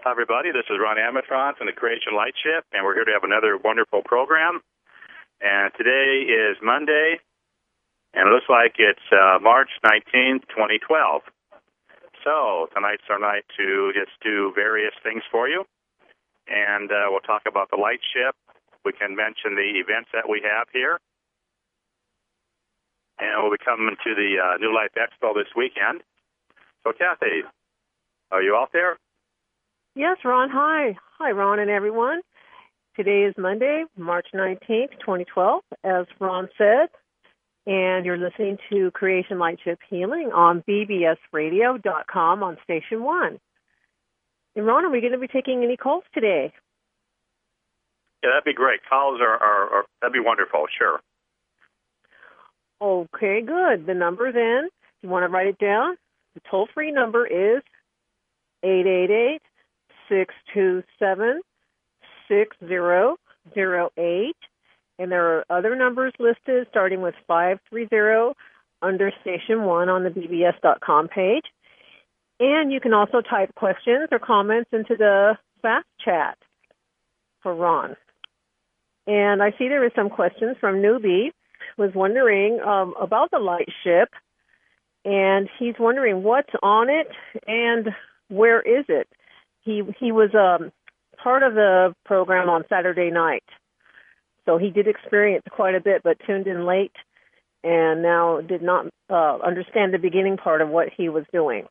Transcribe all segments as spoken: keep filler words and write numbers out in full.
Hi, everybody. This is Ron Amatron from the Creation Lightship, and we're here to have another wonderful program. And today is Monday, and it looks like it's uh, March nineteenth, twenty twelve. So tonight's our night to just do various things for you, and uh, we'll talk about the Lightship. We can mention the events that we have here, and we'll be coming to the uh, New Life Expo this weekend. So, Kathy, are you out there? Yes, Ron. Hi. Hi, Ron and everyone. Today is Monday, March nineteenth, twenty twelve, as Ron said, and you're listening to Creation Lightship Healing on B B S radio dot com on Station one. And, Ron, are we going to be taking any calls today? Yeah, that'd be great. Calls are, are, are that'd be wonderful, sure. Okay, good. The number then, you want to write it down? The toll-free number is eight eight eight, six two seven, six zero zero eight, and there are other numbers listed starting with five three zero under Station one on the B B S dot com page. And you can also type questions or comments into the fast chat for Ron. And I see there is some questions from Newbie, who was wondering um, about the Lightship, and he's wondering what's on it and where is it. He he was um, part of the program on Saturday night, so he did experience quite a bit, but tuned in late and now did not uh, understand the beginning part of what he was doing.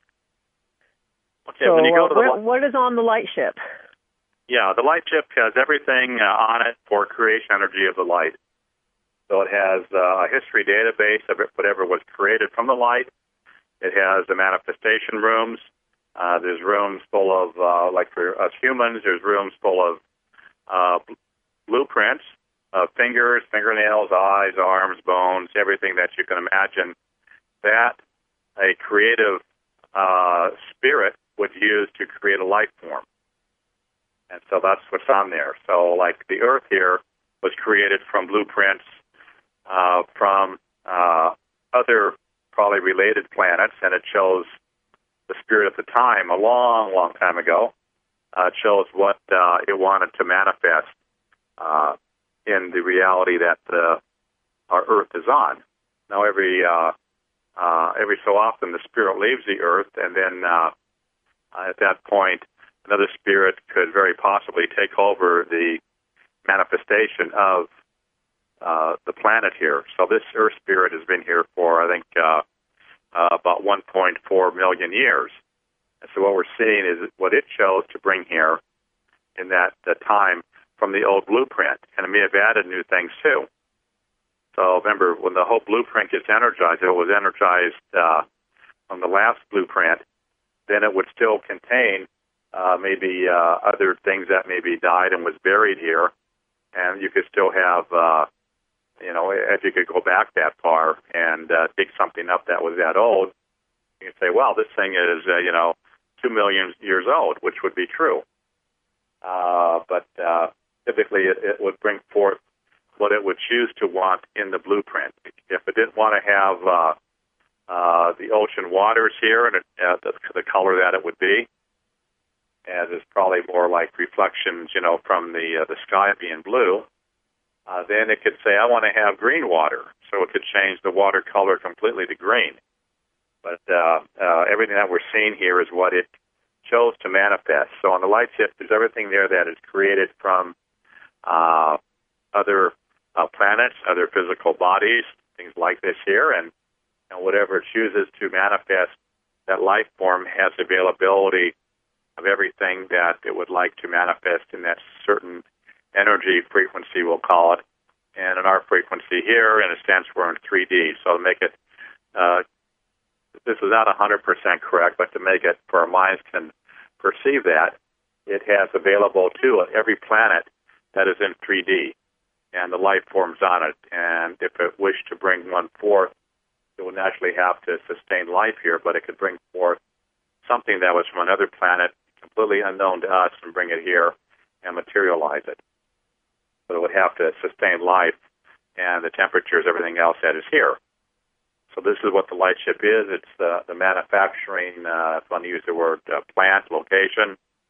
Okay, so when you go uh, to the what, what is on the Lightship? Yeah, the Lightship has everything uh, on it for creation energy of the light. So it has uh, a history database of it, whatever was created from the light. It has the manifestation rooms. Uh, there's rooms full of, uh, like for us humans, there's rooms full of uh, blueprints of fingers, fingernails, eyes, arms, bones, everything that you can imagine that a creative uh, spirit would use to create a life form. And so that's what's on there. So like the Earth here was created from blueprints uh, from uh, other probably related planets, and it shows the spirit at the time, a long, long time ago, uh, shows what uh, it wanted to manifest uh, in the reality that uh, our Earth is on. Now, every uh, uh, every so often, the spirit leaves the Earth, and then uh, at that point, another spirit could very possibly take over the manifestation of uh, the planet here. So this Earth spirit has been here for, I think, uh, uh, about one point four million years. And so what we're seeing is what it chose to bring here in that uh, time from the old blueprint. And it may have added new things, too. So remember, when the whole blueprint gets energized, it was energized uh, on the last blueprint, then it would still contain Uh, maybe uh, other things that maybe died and was buried here, and you could still have, uh, you know, if you could go back that far and uh, dig something up that was that old, you could say, well, this thing is, uh, you know, two million years old, which would be true. Uh, but uh, typically it, it would bring forth what it would choose to want in the blueprint. If it didn't want to have uh, uh, the ocean waters here and it, uh, the, the color that it would be, as is probably more like reflections, you know, from the uh, the sky being blue, uh, then it could say, I want to have green water. So it could change the water color completely to green. But uh, uh, everything that we're seeing here is what it chose to manifest. So on the Lightship, there's everything there that is created from uh, other uh, planets, other physical bodies, things like this here, and, and whatever it chooses to manifest, that life form has availability of everything that it would like to manifest in that certain energy frequency, we'll call it. And in our frequency here, in a sense, we're in three D. So to make it, uh, this is not one hundred percent correct, but to make it, for our minds can perceive that, it has available to it every planet that is in three D and the life forms on it. And if it wished to bring one forth, it would naturally have to sustain life here, but it could bring forth something that was from another planet, completely unknown to us, and bring it here and materialize it. But it would have to sustain life and the temperatures, everything else that is here. So this is what the Lightship is. It's the, the manufacturing, uh, if I want to use the word uh, plant, location,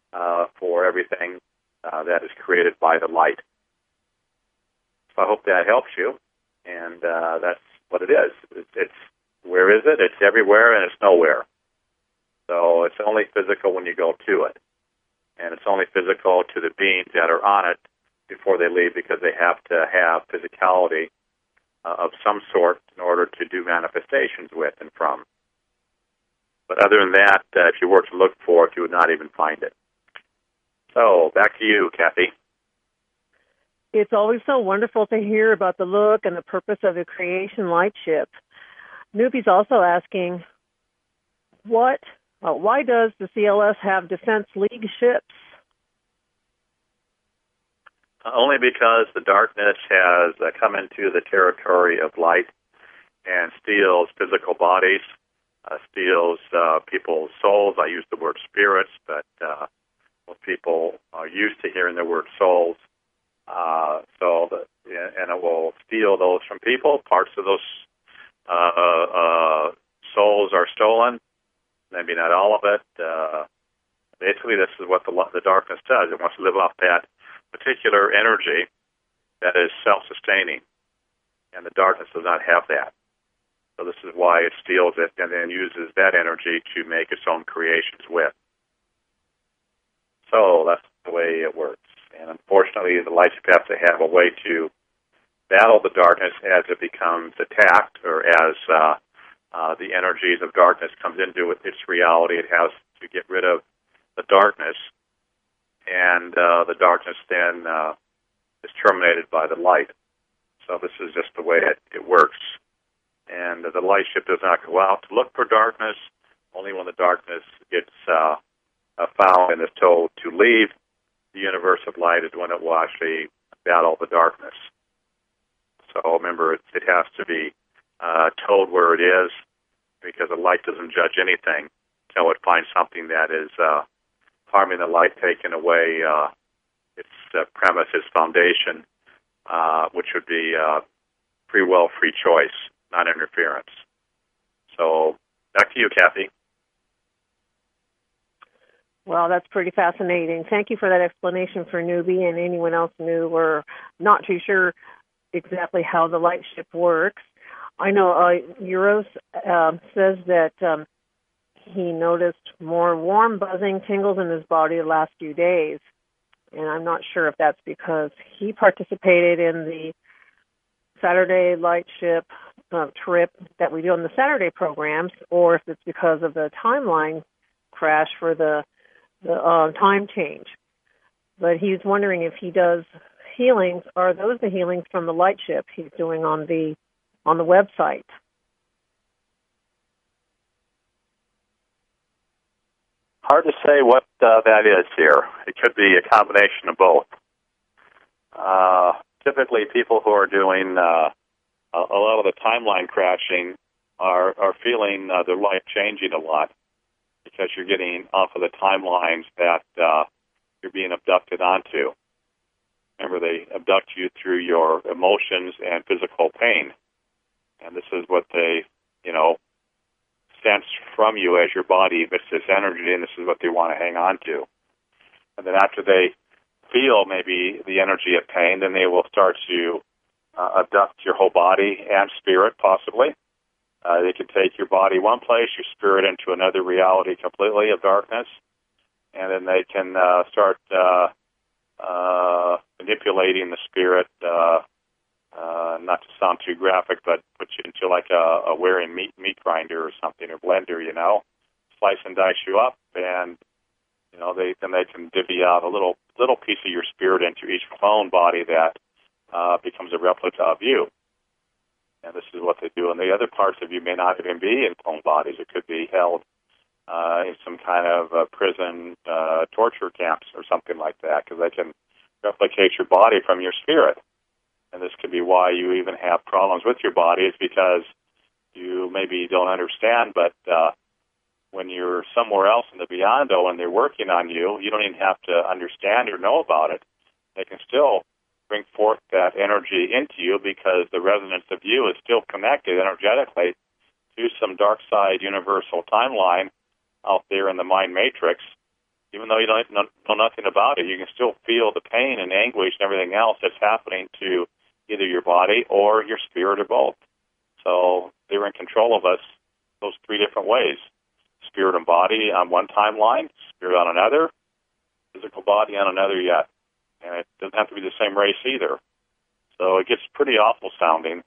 uh, for everything uh, that is created by the light. So I hope that helps you, and uh, that's what it is. It's, it's where is it? It's everywhere, and it's nowhere. So it's only physical when you go to it, and it's only physical to the beings that are on it before they leave, because they have to have physicality uh, of some sort in order to do manifestations with and from. But other than that, uh, if you were to look for it, you would not even find it. So back to you, Kathy. It's always so wonderful to hear about the look and the purpose of the creation light ship. Newbie's also asking, what, uh, why does the C L S have Defense League ships? Uh, only because the darkness has uh, come into the territory of light and steals physical bodies, uh, steals uh, people's souls. I use the word spirits, but uh, most people are used to hearing the word souls. Uh, so, the, and it will steal those from people. Parts of those uh, uh, souls are stolen. Maybe not all of it. Uh, basically, this is what the, the darkness does. It wants to live off that particular energy that is self-sustaining, and the darkness does not have that. So this is why it steals it and then uses that energy to make its own creations with. So that's the way it works. And unfortunately, the light ship has to have a way to battle the darkness as it becomes attacked, or as uh, uh, the energies of darkness comes into its reality. It has to get rid of the darkness, and uh, the darkness then uh, is terminated by the light. So this is just the way it, it works. And the light ship does not go out to look for darkness. Only when the darkness gets uh, uh, found and is told to leave the universe of light is when it will actually battle the darkness. So remember, it, it has to be uh, told where it is, because the light doesn't judge anything until it finds something that is uh, harming the light, taking away uh, its uh, premise, its foundation, uh, which would be uh, free will, free choice, not interference. So back to you, Kathy. Well, that's pretty fascinating. Thank you for that explanation for Newbie and anyone else new or not too sure exactly how the light ship works. I know uh, Euros uh, says that um, he noticed more warm buzzing tingles in his body the last few days. And I'm not sure if that's because he participated in the Saturday light ship uh, trip that we do on the Saturday programs, or if it's because of the timeline crash for the the uh, time change. But he's wondering if he does healings, are those the healings from the light ship he's doing on the on the website? Hard to say what uh, that is here. It could be a combination of both. Uh, typically, people who are doing uh, a, a lot of the timeline crashing are, are feeling uh, their life changing a lot, because you're getting off of the timelines that uh, you're being abducted onto. Remember, they abduct you through your emotions and physical pain. And this is what they, you know, sense from you as your body emits this energy, and this is what they want to hang on to. And then after they feel maybe the energy of pain, then they will start to uh, abduct your whole body and spirit, possibly. Uh, they can take your body one place, your spirit into another reality completely of darkness, and then they can uh, start uh, uh, manipulating the spirit, uh, uh, not to sound too graphic, but put you into like a, a wearing meat meat grinder or something, or blender, you know, slice and dice you up, and you know they then they can divvy out a little little piece of your spirit into each clone body that uh, becomes a replica of you. And this is what they do. And the other parts of you may not even be in clone bodies. It could be held uh, in some kind of uh, prison uh, torture camps or something like that, because they can replicate your body from your spirit. And this could be why you even have problems with your body, is because you maybe don't understand, but uh, when you're somewhere else in the beyond-o and they're working on you, you don't even have to understand or know about it. They can still bring forth that energy into you, because the resonance of you is still connected energetically to some dark side universal timeline out there in the mind matrix. even though you don't know, know nothing about it, you can still feel the pain and anguish and everything else that's happening to either your body or your spirit or both. So they're in control of us those three different ways. Spirit and body on one timeline, spirit on another, physical body on another yet. And it doesn't have to be the same race either. So it gets pretty awful sounding.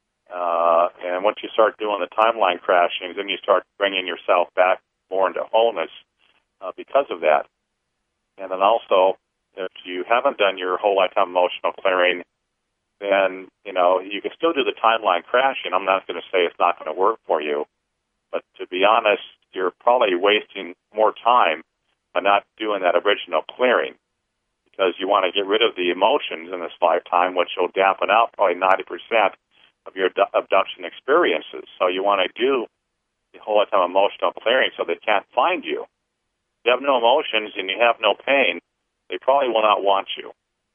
Uh, and once you start doing the timeline crashings, then you start bringing yourself back more into wholeness uh, because of that. And then also, if you haven't done your whole lifetime emotional clearing, then, you know, you can still do the timeline crashing. I'm not going to say it's not going to work for you. But to be honest, you're probably wasting more time by not doing that original clearing, because you want to get rid of the emotions in this lifetime, which will dampen out probably ninety percent of your abduction experiences. So you want to do the whole lifetime emotional clearing so they can't find you. If you have no emotions and you have no pain, they probably will not want you.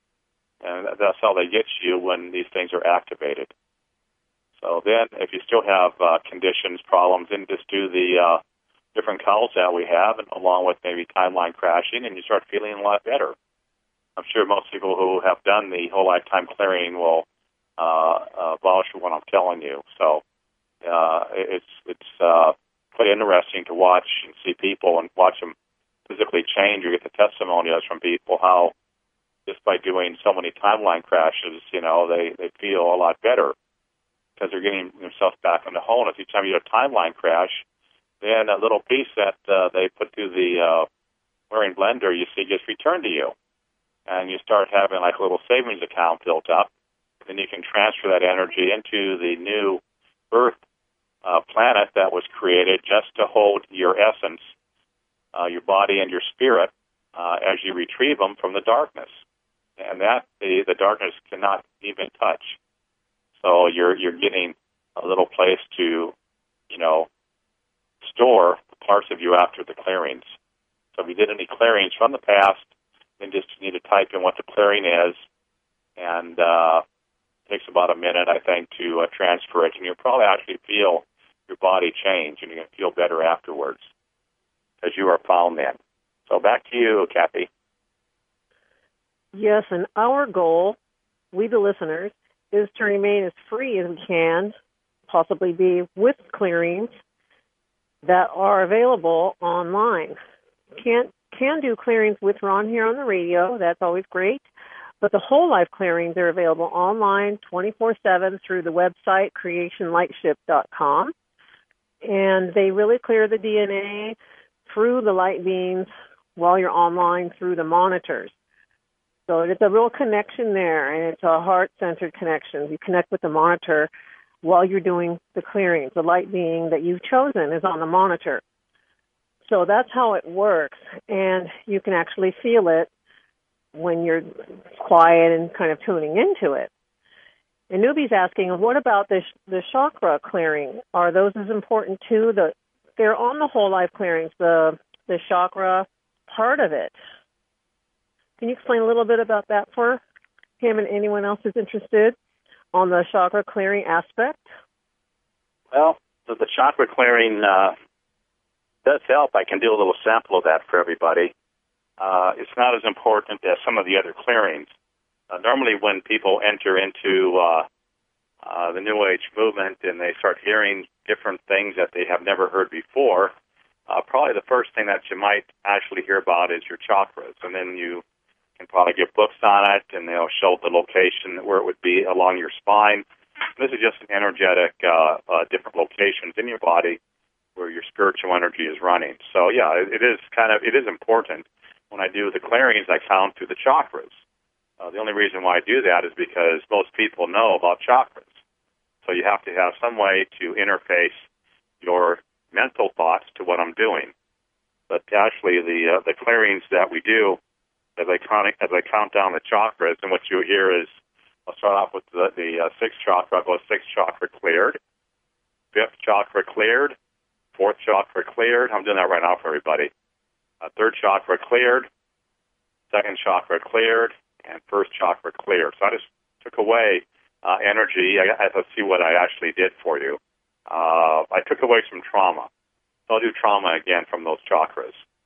And that's how they get you when these things are activated. So then, if you still have uh, conditions, problems, then just do the uh, different calls that we have, and along with maybe timeline crashing, and you start feeling a lot better. I'm sure most people who have done the whole lifetime clearing will uh, uh, vouch for what I'm telling you. So uh, it's it's uh, quite interesting to watch and see people and watch them physically change. You get the testimonials from people how just by doing so many timeline crashes, you know, they, they feel a lot better because they're getting themselves back into wholeness. Each time you do a timeline crash, then a little piece that uh, they put through the uh, clearing blender, you see, gets returned to you. And you start having like a little savings account built up. Then you can transfer that energy into the new Earth uh, planet that was created just to hold your essence, uh, your body and your spirit, uh, as you retrieve them from the darkness. And that the, the darkness cannot even touch. So you're you're getting a little place to, you know, store the parts of you after the clearings. So if you did any clearings from the past, then just need to type in what the clearing is, and uh, it takes about a minute, I think, to uh, transfer it, and you'll probably actually feel your body change, and you're going to feel better afterwards, because you are found then. So back to you, Kathy. Yes, and our goal, we the listeners, is to remain as free as we can, possibly be with clearings that are available online. Can't can do clearings with Ron here on the radio. That's always great. But the whole life clearings are available online twenty-four seven through the website creation lightship dot com. And they really clear the D N A through the light beams while you're online through the monitors. So it's a real connection there, and it's a heart-centered connection. You connect with the monitor while you're doing the clearings. The light being that you've chosen is on the monitor. So that's how it works, and you can actually feel it when you're quiet and kind of tuning into it. And Newbie's asking, what about the the chakra clearing? Are those as important too? The, they're on the whole life clearings, the the chakra part of it. Can you explain a little bit about that for him and anyone else who's interested on the chakra clearing aspect? Well, the, the chakra clearing uh, does help. I can do a little sample of that for everybody. Uh, it's not as important as some of the other clearings. Uh, normally when people enter into uh, uh, the New Age movement and they start hearing different things that they have never heard before, uh, probably the first thing that you might actually hear about is your chakras. And then you can probably get books on it, and they'll show the location where it would be along your spine. This is just an energetic, uh, uh, different locations in your body where your spiritual energy is running. So, yeah, it, it is kind of, it is important. When I do the clearings, I count through the chakras. Uh, the only reason why I do that is because most people know about chakras. So you have to have some way to interface your mental thoughts to what I'm doing. But actually, the uh, the clearings that we do, as I count as I count down the chakras, and what you hear is, I'll start off with the, the uh, sixth chakra. I'll go sixth chakra cleared, fifth chakra cleared, fourth chakra cleared. I'm doing that right now for everybody. Uh, third chakra cleared, second chakra cleared, and first chakra cleared. So I just took away uh, energy. I, I have to see what I actually did for you. Uh, I took away some trauma. So I'll do trauma again from those chakras.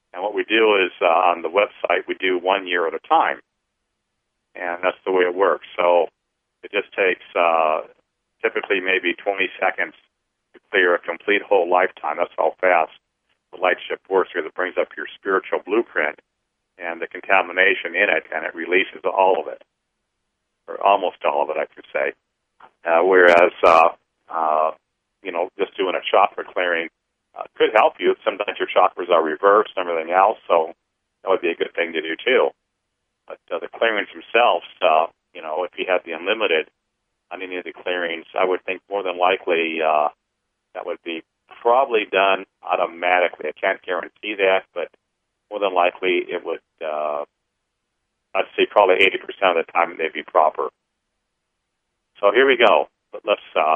And what we do is uh, on the website, we do one year at a time. And that's the way it works. So it just takes uh, typically maybe twenty seconds to clear a complete whole lifetime. That's how fast the light shift works, because it brings up your spiritual blueprint and the contamination in it, and it releases all of it, or almost all of it, I could say. Uh, whereas, uh, uh, you know, just doing a chakra clearing uh, could help you. Sometimes your chakras are reversed and everything else, so that would be a good thing to do too. But uh, the clearings themselves, uh, you know, if you had the unlimited on any of the clearings, I would think more than likely uh, that would be probably done automatically. I can't guarantee that, but more than likely it would, uh, I'd say probably eighty percent of the time they'd be proper. So here we go. But let's uh,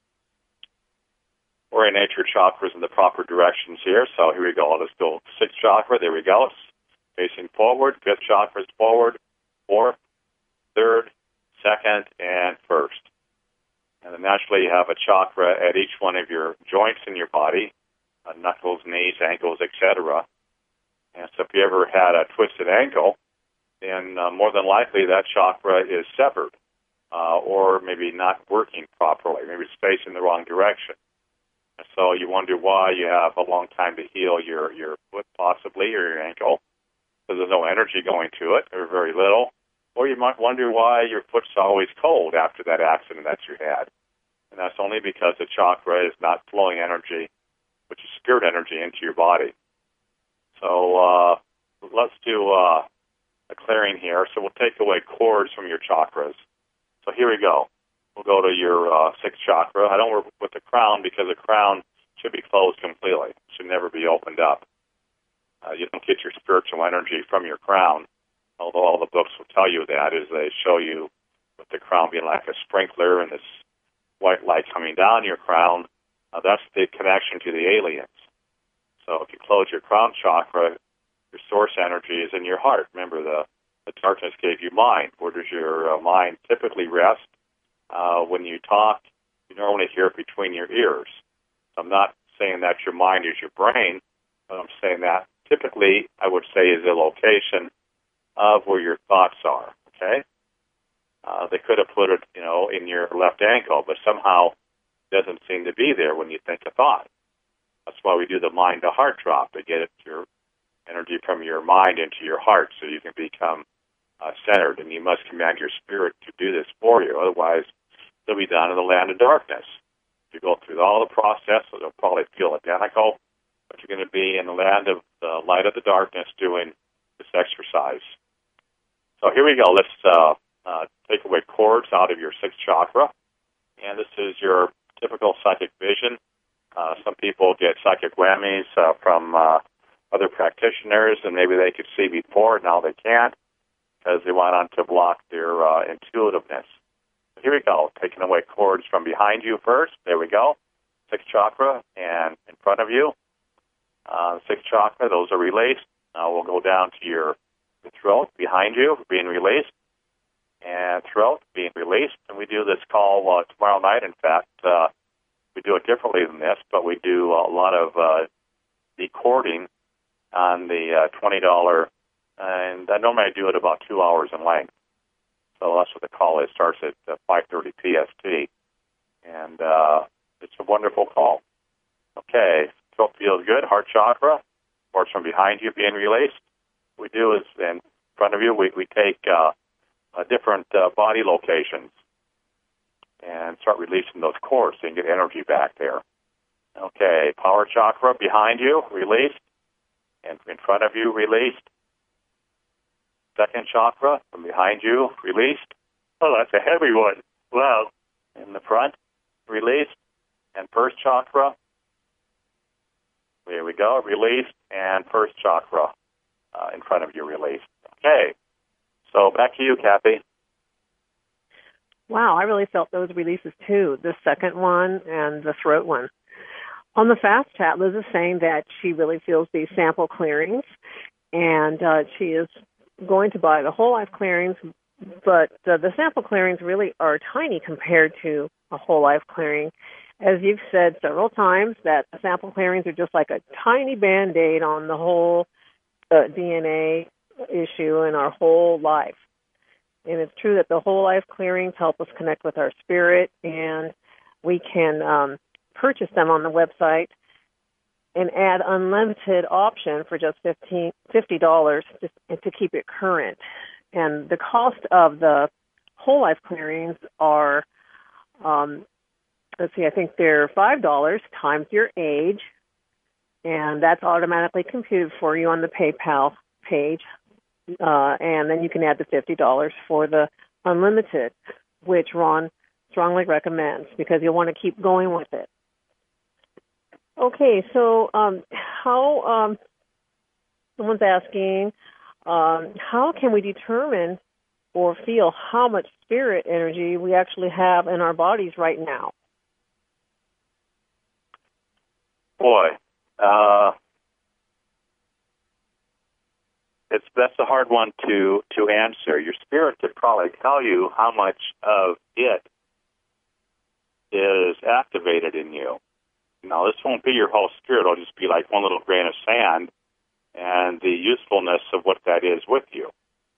orientate your chakras in the proper directions here. So here we go. Let's go sixth chakra. There we go. It's facing forward. Fifth chakra is forward. Fourth, third, second, and first. And then naturally you have a chakra at each one of your joints in your body, uh, knuckles, knees, ankles, et cetera. And so if you ever had a twisted ankle, then uh, more than likely that chakra is severed uh, or maybe not working properly. Maybe it's facing the wrong direction. And so you wonder why you have a long time to heal your, your foot possibly or your ankle, because there's no energy going to it or very little. Or you might wonder why your foot's always cold after that accident that you had. And that's only because the chakra is not flowing energy, which is spirit energy, into your body. So uh, let's do uh, a clearing here. So we'll take away cords from your chakras. So here we go. We'll go to your uh, sixth chakra. I don't work with the crown because the crown should be closed completely. It should never be opened up. Uh, you don't get your spiritual energy from your crown, although all the books will tell you that, is they show you with the crown being like a sprinkler and this white light coming down your crown. Uh, that's the connection to the aliens. So if you close your crown chakra, your source energy is in your heart. Remember, the, the darkness gave you mind. Where does your uh, mind typically rest? Uh, when you talk, you normally hear it between your ears. So I'm not saying that your mind is your brain, but I'm saying that typically I would say is the location of where your thoughts are, okay? Uh, they could have put it, you know, in your left ankle, but somehow it doesn't seem to be there when you think a thought. That's why we do the mind-to-heart drop, to get it, your energy from your mind into your heart so you can become uh, centered, and you must command your spirit to do this for you. Otherwise, it'll be done in the land of darkness. If you go through all the process, it'll probably feel identical, but you're going to be in the land of the light of the darkness doing this exercise. So here we go. Let's uh, uh, take away cords out of your sixth chakra. And this is your typical psychic vision. Uh, some people get psychic whammies uh, from uh, other practitioners, and maybe they could see before, now they can't, because they went on to block their uh, intuitiveness. Here we go. Taking away cords from behind you first. There we go. Sixth chakra, and in front of you. Uh, sixth chakra, those are released. Now we'll go down to your throat behind you, being released, and throat being released. And we do this call uh, tomorrow night. In fact, uh, we do it differently than this, but we do a lot of uh, decording on the uh, twenty dollars, and I normally do it about two hours in length. So that's what the call is. It starts at uh, five thirty P S T, and uh, it's a wonderful call. Okay, throat feels good. Heart chakra, cords from behind you being released. What we do is in front of you, we, we take uh, uh, different uh, body locations and start releasing those cords so you can get energy back there. Okay, power chakra behind you, released, and in front of you, released. Second chakra from behind you, released. Oh, that's a heavy one. Wow. In the front, released. And first chakra, there we go, released. And first chakra uh, in front of you, released. Okay. So back to you, Kathy. Wow, I really felt those releases too, the second one and the throat one. On the fast chat, Liz is saying that she really feels these sample clearings, and uh, she is going to buy the whole life clearings, but uh, the sample clearings really are tiny compared to a whole life clearing. As you've said several times, that sample clearings are just like a tiny Band-Aid on the whole uh, D N A issue in our whole life. And it's true that the whole life clearings help us connect with our spirit, and we can um, purchase them on the website and add unlimited option for just fifty dollars to, to keep it current. And the cost of the whole life clearings are, um, let's see, I think they're five dollars times your age, and that's automatically computed for you on the PayPal page. Uh, and then you can add the fifty dollars for the unlimited, which Ron strongly recommends because you'll want to keep going with it. Okay, so um, how, um, someone's asking, um, how can we determine or feel how much spirit energy we actually have in our bodies right now? Boy, uh, it's that's a hard one to, to answer. Your spirit could probably tell you how much of it is activated in you. Now, this won't be your whole spirit. It'll just be like one little grain of sand and the usefulness of what that is with you.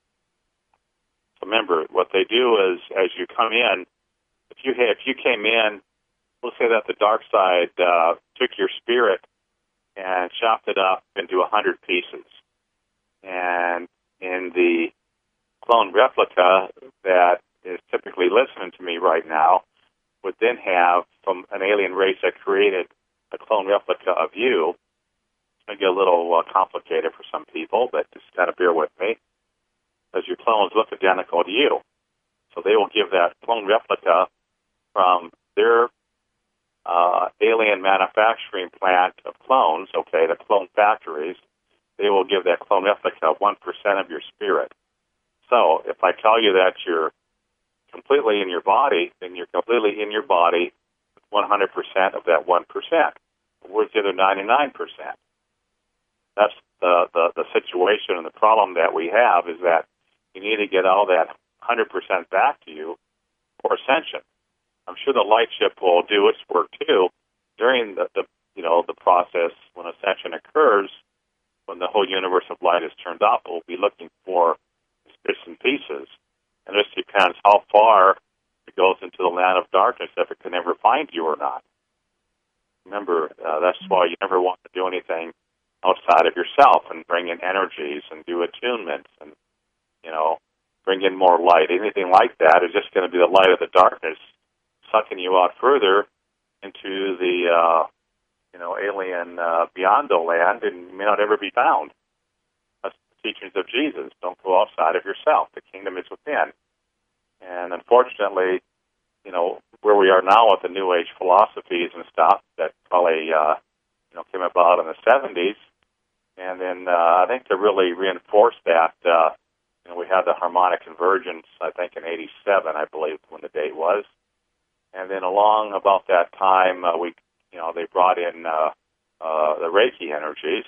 So remember, what they do is, as you come in, if you if you came in, let's say that the dark side uh, took your spirit and chopped it up into a hundred pieces. And in the clone replica that is typically listening to me right now would then have, from an alien race that created a clone replica of you. It's going to get a little uh, complicated for some people, but just kind of bear with me, because your clones look identical to you. So they will give that clone replica from their uh, alien manufacturing plant of clones, okay, the clone factories. They will give that clone replica one percent of your spirit. So if I tell you that you're completely in your body, then you're completely in your body with one hundred percent of that one percent. Where's the other ninety-nine percent? That's the, the, the situation and the problem that we have, is that you need to get all that one hundred percent back to you for ascension. I'm sure the light ship will do its work too during the, the you know the process when ascension occurs. When the whole universe of light is turned up, we'll be looking for bits and pieces. And this depends how far it goes into the land of darkness, if it can ever find you or not. Remember, uh, that's why you never want to do anything outside of yourself and bring in energies and do attunements and, you know, bring in more light. Anything like that is just going to be the light of the darkness sucking you out further into the, uh, you know, alien uh, Beyond-O land, and you may not ever be found. That's the teachings of Jesus. Don't go outside of yourself. The kingdom is within. And unfortunately, you know, where we are now with the New Age philosophies and stuff that probably, uh, you know, came about in the seventies, and then uh, I think to really reinforce that, uh, you know, we had the harmonic convergence, I think, in eighty-seven, I believe, when the date was. And then along about that time, uh, we You know, they brought in uh, uh, the Reiki energies.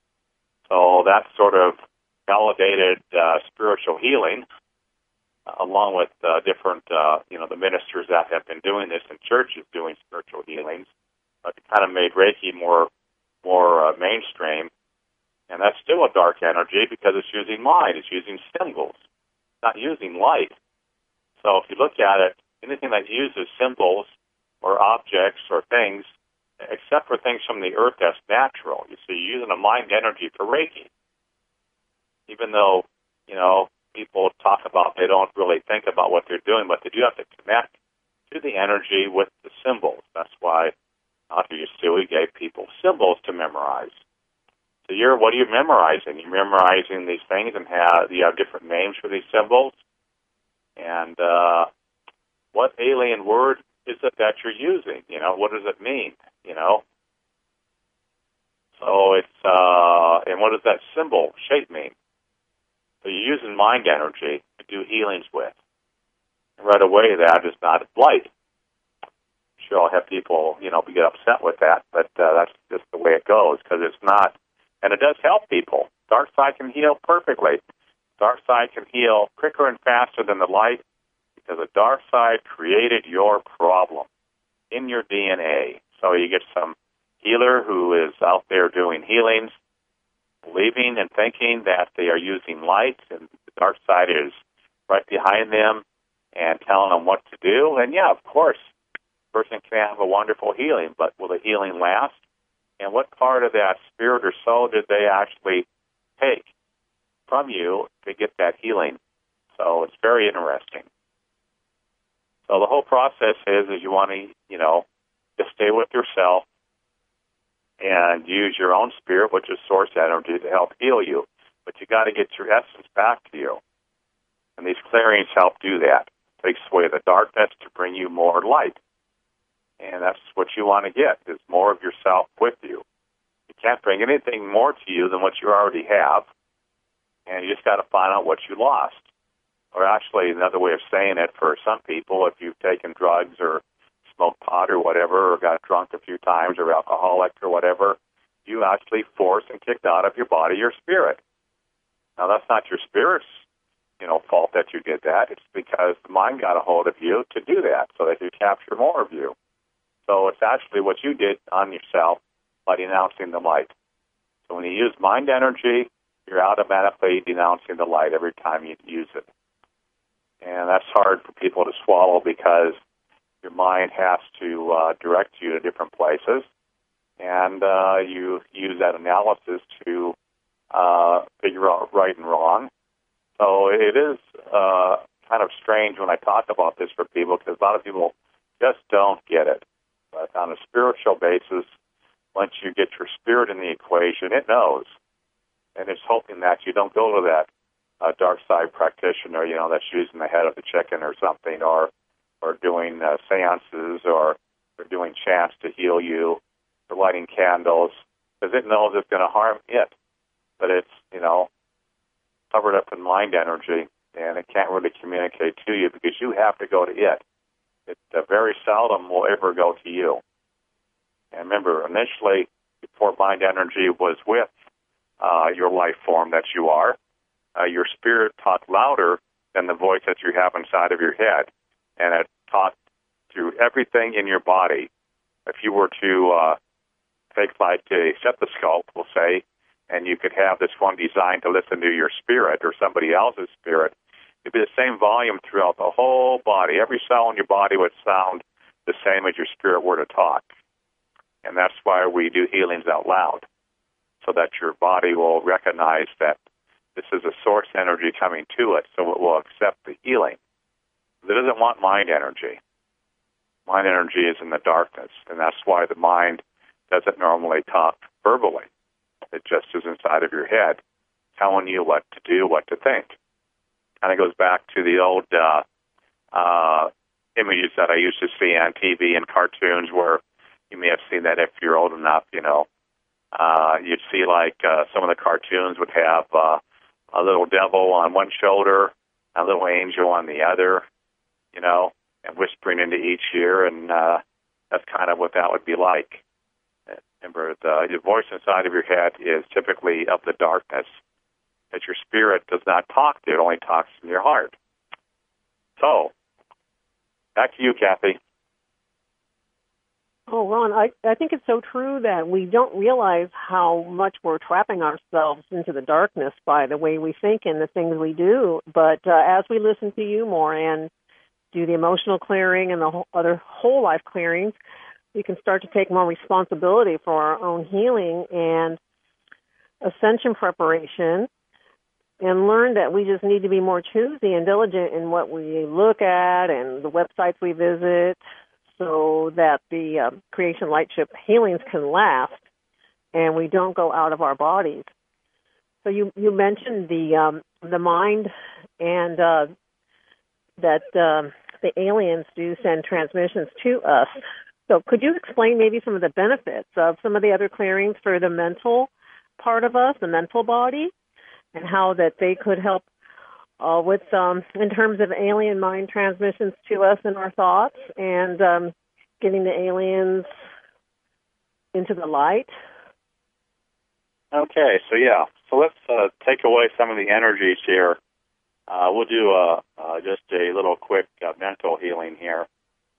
So that sort of validated uh, spiritual healing, uh, along with uh, different, uh, you know, the ministers that have been doing this in churches doing spiritual healings. But it kind of made Reiki more more uh, mainstream. And that's still a dark energy because it's using mind. It's using symbols, not using light. So if you look at it, anything that uses symbols or objects or things, except for things from the earth, that's natural. You see, you're using a mind energy for Reiki. Even though, you know, people talk about they don't really think about what they're doing, but they do have to connect to the energy with the symbols. That's why Doctor Yasui gave people symbols to memorize. So you're, what are you memorizing? You're memorizing these things and have, you have different names for these symbols. And uh, what alien word is it that you're using? You know, what does it mean? You know, so it's uh, and what does that symbol shape mean? So you're using mind energy to do healings with. And right away, that is not light. Sure, I'll have people, you know, get upset with that, but uh, that's just the way it goes because it's not, and it does help people. Dark side can heal perfectly. Dark side can heal quicker and faster than the light because the dark side created your problem in your D N A. So you get some healer who is out there doing healings, believing and thinking that they are using light and the dark side is right behind them and telling them what to do. And yeah, of course, a person can have a wonderful healing, but will the healing last? And what part of that spirit or soul did they actually take from you to get that healing? So it's very interesting. So the whole process is, is you want to, you know, just stay with yourself and use your own spirit, which is source energy, to help heal you. But you got to get your essence back to you. And these clearings help do that. It takes away the darkness to bring you more light. And that's what you want to get, is more of yourself with you. You can't bring anything more to you than what you already have. And you just got to find out what you lost. Or actually, another way of saying it for some people, if you've taken drugs or smoked pot or whatever, or got drunk a few times or alcoholic or whatever, you actually forced and kicked out of your body your spirit. Now, that's not your spirit's, you know, fault that you did that. It's because the mind got a hold of you to do that so that you capture more of you. So it's actually what you did on yourself by denouncing the light. So when you use mind energy, you're automatically denouncing the light every time you use it. And that's hard for people to swallow because your mind has to uh, direct you to different places, and uh, you use that analysis to uh, figure out right and wrong. So it is uh, kind of strange when I talk about this for people because a lot of people just don't get it. But on a spiritual basis, once you get your spirit in the equation, it knows. And it's hoping that you don't go to that uh, dark side practitioner, you know, that's using the head of the chicken or something, or or doing uh, seances, or, or doing chants to heal you, or lighting candles, because it knows it's going to harm it. But it's, you know, covered up in mind energy, and it can't really communicate to you because you have to go to it. It uh, very seldom will ever go to you. And remember, initially, before mind energy was with uh, your life form that you are, uh, your spirit talked louder than the voice that you have inside of your head. And it talked through everything in your body. If you were to uh, take like a stethoscope, we'll say, and you could have this one designed to listen to your spirit or somebody else's spirit, it'd be the same volume throughout the whole body. Every cell in your body would sound the same as your spirit were to talk. And that's why we do healings out loud, so that your body will recognize that this is a source energy coming to it, so it will accept the healing. It doesn't want mind energy. Mind energy is in the darkness, and that's why the mind doesn't normally talk verbally. It just is inside of your head, telling you what to do, what to think. And it goes back to the old uh, uh, images that I used to see on T V and cartoons, where you may have seen that if you're old enough, you know. Uh, you'd see like uh, some of the cartoons would have uh, a little devil on one shoulder, a little angel on the other, you know, and whispering into each ear, and uh, that's kind of what that would be like. Remember, the, the voice inside of your head is typically of the darkness, that your spirit does not talk to. It only talks from your heart. So, back to you, Kathy. Oh, Ron, I, I think it's so true that we don't realize how much we're trapping ourselves into the darkness by the way we think and the things we do. But uh, as we listen to you more and do the emotional clearing and the whole, other whole life clearings, we can start to take more responsibility for our own healing and ascension preparation, and learn that we just need to be more choosy and diligent in what we look at and the websites we visit, so that the uh, Creation Lightship healings can last and we don't go out of our bodies. So you, you mentioned the um, the mind, and uh, that um, the aliens do send transmissions to us. So could you explain maybe some of the benefits of some of the other clearings for the mental part of us, the mental body, and how that they could help uh, with, um, in terms of alien mind transmissions to us in our thoughts, and um, getting the aliens into the light? Okay, so yeah, so let's uh, take away some of the energies here. Uh, we'll do uh, uh, just a little quick uh, mental healing here.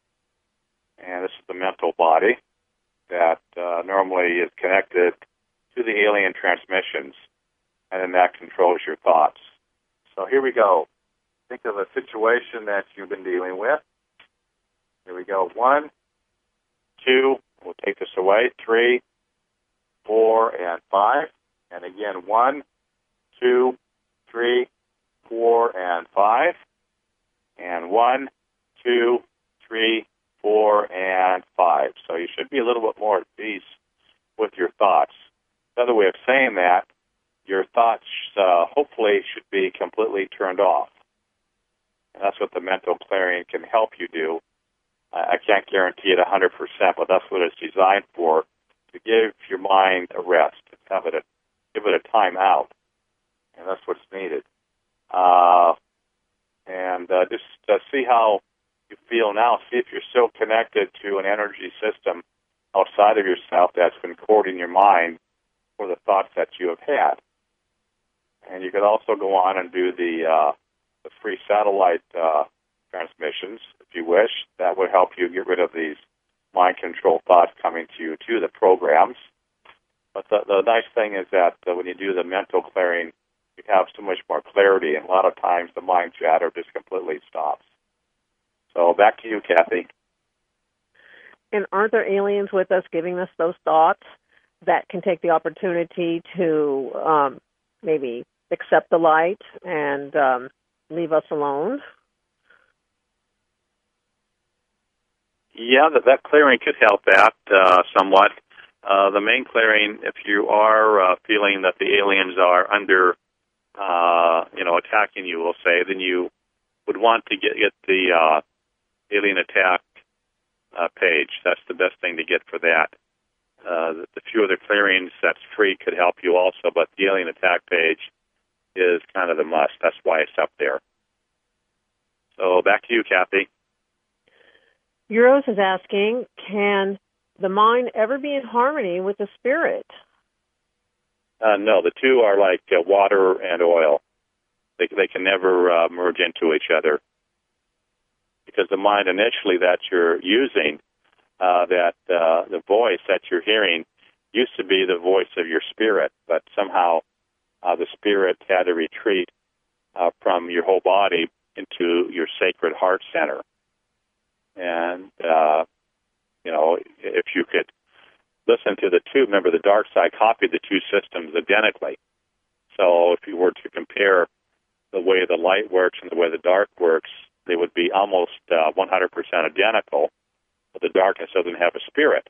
And this is the mental body that uh, normally is connected to the alien transmissions, and then that controls your thoughts. So here we go. Think of a situation that you've been dealing with. Here we go. One, two, we'll take this away. Three, four, and five. And again, one, two, three, four, and five. And one, two, three, four, and five. So you should be a little bit more at peace with your thoughts. Another way of saying that, your thoughts uh, hopefully should be completely turned off. And that's what the mental clearing can help you do. I can't guarantee it one hundred percent, but that's what it's designed for, to give your mind a rest, to have it a, give it a time out. And that's what's needed. Uh, and uh, just uh, see how you feel now. See if you're still connected to an energy system outside of yourself that's been coding your mind for the thoughts that you have had. And you could also go on and do the, uh, the free satellite uh, transmissions, if you wish. That would help you get rid of these mind control thoughts coming to you to the programs. But the, the nice thing is that uh, when you do the mental clearing, you have so much more clarity, and a lot of times the mind chatter just completely stops. So back to you, Kathy. And aren't there aliens with us giving us those thoughts that can take the opportunity to um, maybe accept the light and um, leave us alone? Yeah, that, that clearing could help that uh, somewhat. Uh, the main clearing, if you are uh, feeling that the aliens are under, uh, you know, attacking you, we'll say, then you would want to get, get the uh, alien attack uh, page. That's the best thing to get for that. Uh, the, the few other clearings that's free could help you also, but the alien attack page is kind of the must. That's why it's up there. So back to you, Kathy. Euros is asking, can the mind ever be in harmony with the spirit? Uh, no, the two are like uh, water and oil. They, they can never uh, merge into each other. Because the mind initially that you're using, uh, that uh, the voice that you're hearing used to be the voice of your spirit, but somehow uh, the spirit had to retreat uh, from your whole body into your sacred heart center. And, uh, you know, if you could listen to the two, remember the dark side copied the two systems identically. So if you were to compare the way the light works and the way the dark works, they would be almost uh, one hundred percent identical, but the darkness doesn't have a spirit.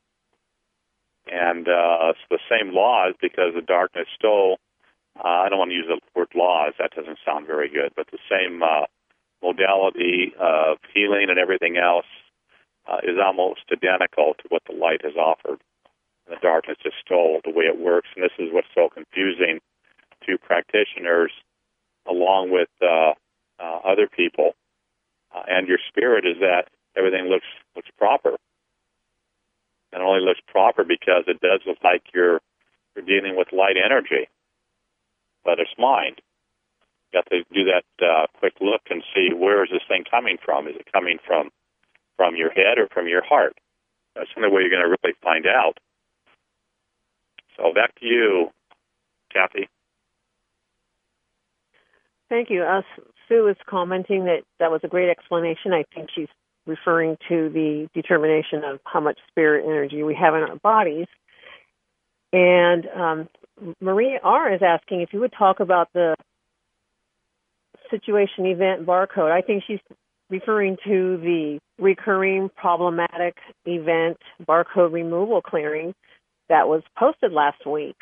And uh, it's the same laws because the darkness still, uh, I don't want to use the word laws, that doesn't sound very good, but the same uh, modality of healing and everything else uh, is almost identical to what the light has offered. The darkness is still the way it works, and this is what's so confusing to practitioners along with uh, uh, other people uh, and your spirit, is that everything looks looks proper. It only looks proper because it does look like you're, you're dealing with light energy, but it's mind. You have to do that uh, quick look and see, where is this thing coming from? Is it coming from from your head or from your heart? That's the only way you're going to really find out. So back to you, Kathy. Thank you. Uh, Sue is commenting that that was a great explanation. I think she's referring to the determination of how much spirit energy we have in our bodies. And um, Maria R. is asking if you would talk about the situation event barcode. I think she's referring to the recurring problematic event barcode removal clearing that was posted last week.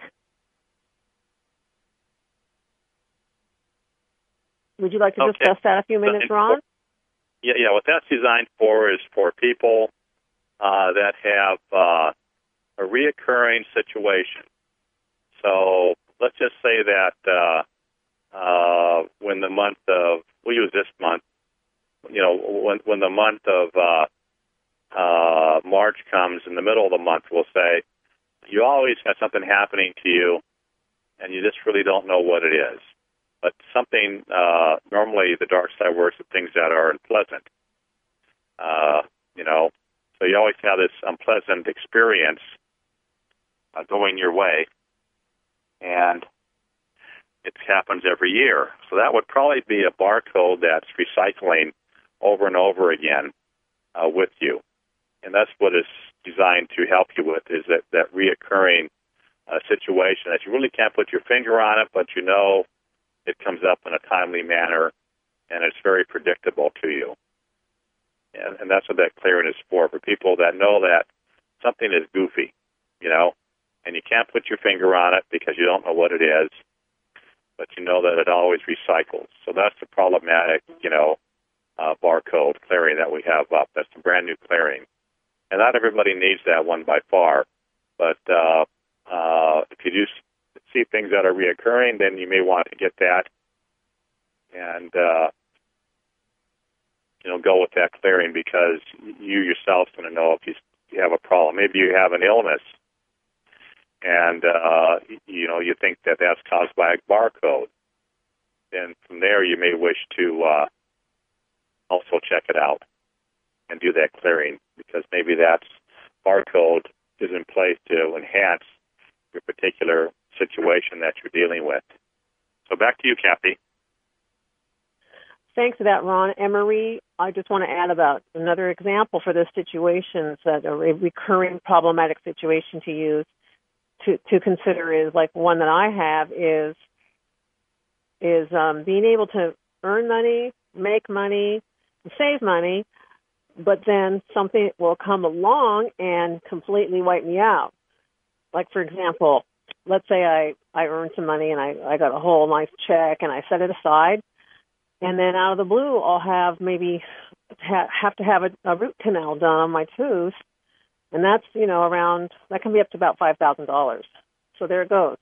Would you like to okay. discuss that a few minutes, Ron? Yeah, yeah. What that's designed for is for people uh, that have uh, a reoccurring situation. So let's just say that uh, uh, when the month of, we'll use this month, you know, when when the month of uh, uh, March comes, in the middle of the month, we'll say, you always have something happening to you, and you just really don't know what it is. But something, uh, normally the dark side works with things that are unpleasant. Uh, you know, so you always have this unpleasant experience uh, going your way. and it happens every year. So that would probably be a barcode that's recycling over and over again uh, with you. And that's what it's designed to help you with, is that, that reoccurring uh, situation that you really can't put your finger on it, but you know it comes up in a timely manner, and it's very predictable to you. And, and that's what that clearing is for, for people that know that something is goofy, you know, and you can't put your finger on it because you don't know what it is, but you know that it always recycles. So that's the problematic, you know, uh, barcode clearing that we have up. That's a brand new clearing. And not everybody needs that one by far, but uh, uh, if you do see things that are reoccurring, then you may want to get that and, uh, you know, go with that clearing, because you yourself's going to know if you, you have a problem. Maybe you have an illness, and, uh, you know, you think that that's caused by a barcode. Then from there, you may wish to uh, also check it out and do that clearing, because maybe that barcode is in place to enhance your particular situation that you're dealing with. So back to you, Kathy. Thanks for that, Ron. And Marie, I just want to add about another example for this situation, that a recurring problematic situation to use, to, to consider is like one that I have is, is um, being able to earn money, make money, save money, but then something will come along and completely wipe me out. Like, for example, let's say I, I earned some money and I, I got a whole nice check and I set it aside, and then out of the blue I'll have maybe ha- have to have a, a root canal done on my tooth, and that's, you know, around, that can be up to about five thousand dollars. So there it goes.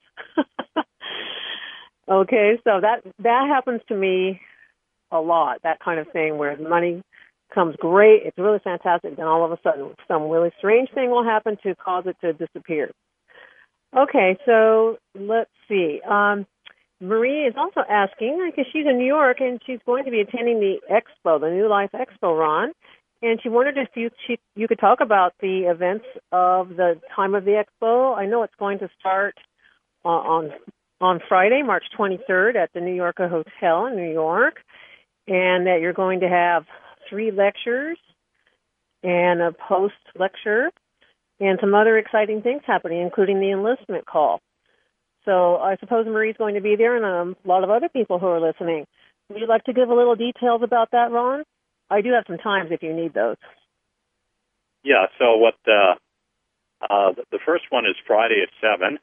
Okay, so that that happens to me a lot, that kind of thing where the money comes great, it's really fantastic, then all of a sudden some really strange thing will happen to cause it to disappear. Okay, so let's see. Um, Marie is also asking, because she's in New York and she's going to be attending the Expo, the New Life Expo, Ron, and she wondered if you she, you could talk about the events of the time of the Expo. I know it's going to start uh, on on Friday, March twenty-third, at the New Yorker Hotel in New York, and that you're going to have three lectures and a post-lecture and some other exciting things happening, including the enlistment call. So I suppose Marie's going to be there, and um, a lot of other people who are listening. Would you like to give a little details about that, Ron? I do have some times if you need those. Yeah, so what uh, uh, the first one is Friday at seven,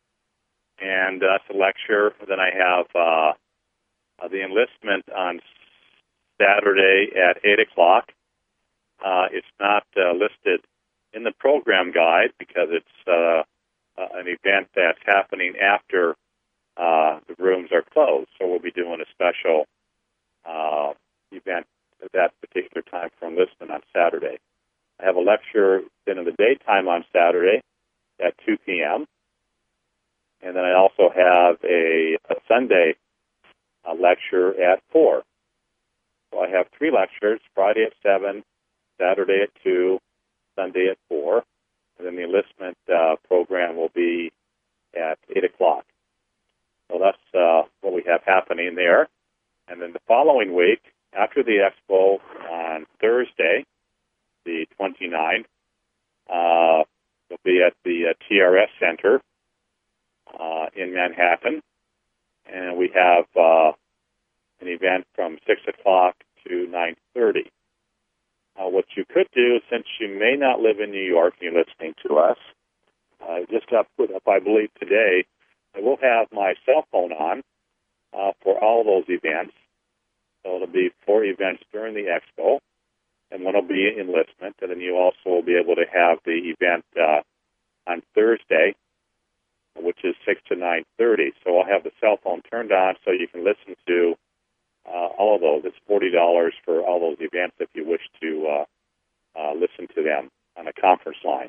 and that's a lecture. Then I have uh, uh, the enlistment on Saturday at eight o'clock. Uh, it's not uh, listed in the program guide because it's uh, uh, an event that's happening after uh, the rooms are closed. So we'll be doing a special uh, event at that particular time for enlistment on Saturday. I have a lecture then in the daytime on Saturday at two p.m. And then I also have a, a Sunday uh, lecture at four. So I have three lectures, Friday at seven, Saturday at two, Sunday at four. And then the enlistment uh, program will be at eight o'clock. So that's uh, what we have happening there. And then the following week, after the expo on Thursday, the twenty-ninth, uh, we'll be at the uh, T R S Center uh, in Manhattan. And we have uh, an event from six o'clock to nine thirty. Uh, what you could do, since you may not live in New York and you're listening to us, I uh, just got put up, I believe, today, I will have my cell phone on uh, for all those events. So it'll be four events during the expo, and one will be enlistment, and then you also will be able to have the event uh, on Thursday, which is six to nine thirty. So I'll have the cell phone turned on so you can listen to uh, all of those. It's forty dollars for all those events if you wish to uh, uh, listen to them on a conference line.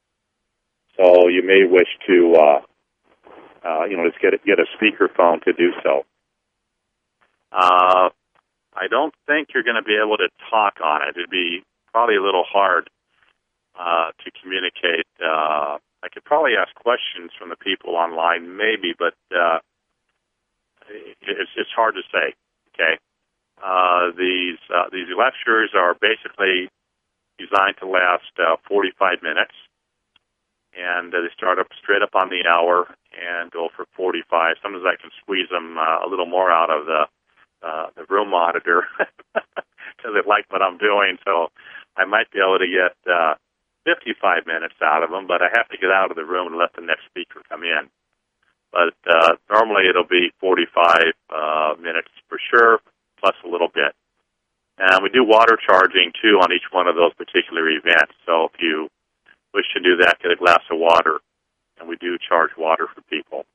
So you may wish to, uh, uh, you know, just get a, get a speakerphone to do so. Uh, I don't think you're going to be able to talk on it. It'd be probably a little hard uh, to communicate uh, I could probably ask questions from the people online, maybe, but uh, it's it's hard to say. Okay, uh, these uh, these lectures are basically designed to last uh, forty-five minutes, and uh, they start up straight up on the hour and go for forty-five. Sometimes I can squeeze them uh, a little more out of the uh, the room monitor because they like what I'm doing. So I might be able to get uh, fifty-five minutes out of them, but I have to get out of the room and let the next speaker come in. But uh, normally it'll be forty-five uh, minutes for sure, plus a little bit. And we do water charging, too, on each one of those particular events. So if you wish to do that, get a glass of water. And we do charge water for people.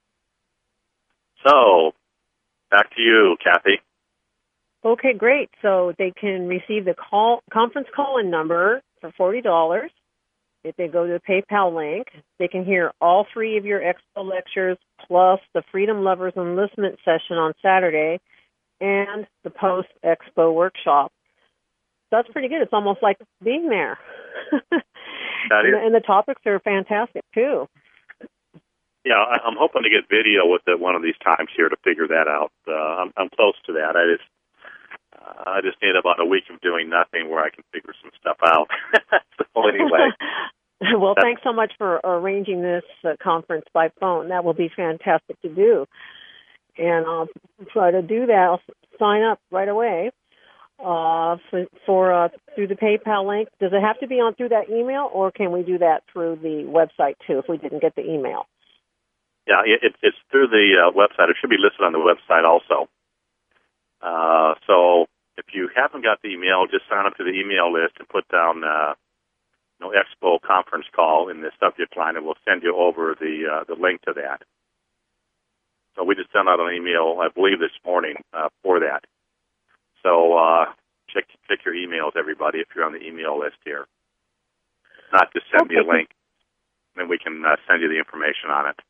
So, back to you, Kathy. Okay, great. So they can receive the call conference call-in number for forty dollars. If they go to the PayPal link, they can hear all three of your Expo lectures, plus the Freedom Lovers Enlistment session on Saturday, and the post-Expo workshop. That's pretty good. It's almost like being there. That is. And, and the topics are fantastic, too. Yeah, I, I'm hoping to get video with it one of these times here to figure that out. Uh, I'm, I'm close to that. I just uh, I just need about a week of doing nothing where I can figure some stuff out. So anyway. Well, thanks so much for arranging this uh, conference by phone. That will be fantastic to do. And I'll try to do that. I'll sign up right away uh, for, for uh, through the PayPal link. Does it have to be on through that email, or can we do that through the website, too, if we didn't get the email? Yeah, it, it's through the uh, website. It should be listed on the website also. Uh, so if you haven't got the email, just sign up to the email list and put down uh, you know, Expo conference call in the subject line, and we'll send you over the uh, the link to that. So we just sent out an email, I believe, this morning uh, for that. So uh, check check your emails, everybody, if you're on the email list here. Not just send okay. me a link, and then we can uh, send you the information on it.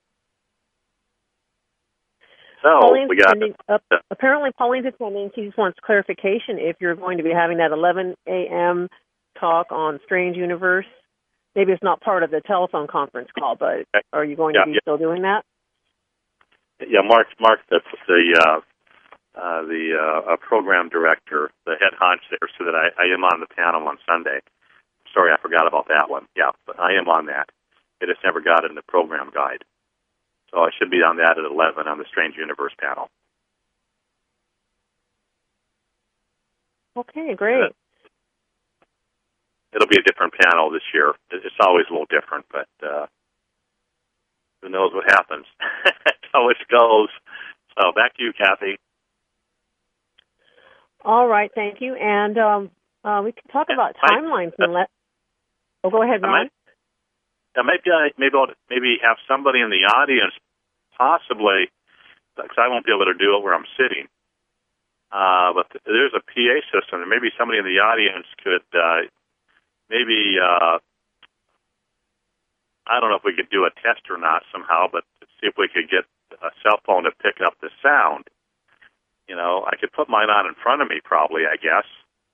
So Pauline's we got. attending, uh, apparently, Pauline's attending. She just wants clarification if you're going to be having that eleven a.m. talk on Strange Universe. Maybe it's not part of the telephone conference call, but are you going yeah, to be yeah. still doing that? Yeah, Mark, Mark, the the uh, uh, the uh, program director, the head honch there, so that I, I am on the panel on Sunday. Sorry, I forgot about that one. Yeah, but I am on that. It just never got in the program guide. So I should be on that at eleven on the Strange Universe panel. Okay, great. It'll be a different panel this year. It's always a little different, but uh, who knows what happens. That's how it goes. So back to you, Kathy. All right, thank you. And um, uh, we can talk about I, timelines. And let. Oh, go ahead, Ron. Yeah, maybe I maybe I'll maybe have somebody in the audience, possibly, because I won't be able to do it where I'm sitting. Uh, but there's a P A system, and maybe somebody in the audience could uh, maybe uh, I don't know if we could do a test or not somehow, but see if we could get a cell phone to pick up the sound. You know, I could put mine on in front of me, probably, I guess,